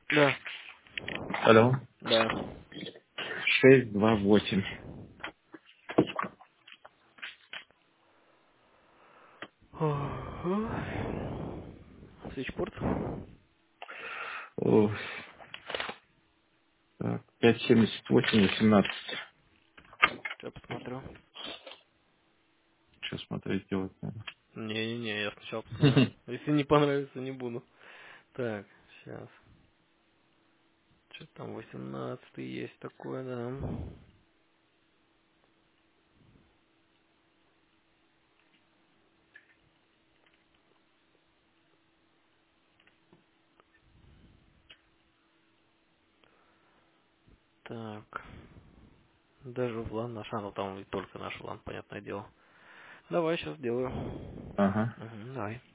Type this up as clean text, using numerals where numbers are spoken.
Да, Алло. да. 628. Свечпорт. О, так, 578 18. Сейчас посмотрю. Что смотреть делать Не-не-не, я сначала посмотрю. надо? Если не понравится, не буду. Так, сейчас. Что там, 18 есть такое, да. Так. Даже в лан наш, ну там и только наш лан, понятное дело. Давай, сейчас сделаю. Ага. Давай.